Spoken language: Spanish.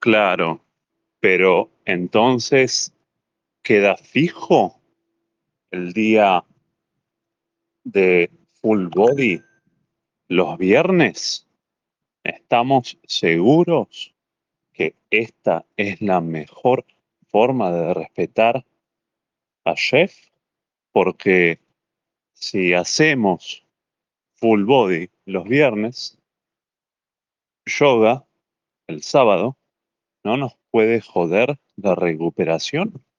Claro, pero entonces, ¿queda fijo el día de full body los viernes? ¿Estamos seguros que esta es la mejor forma de respetar a Jeff? Porque si hacemos full body los viernes, yoga el sábado no nos puede joder la recuperación.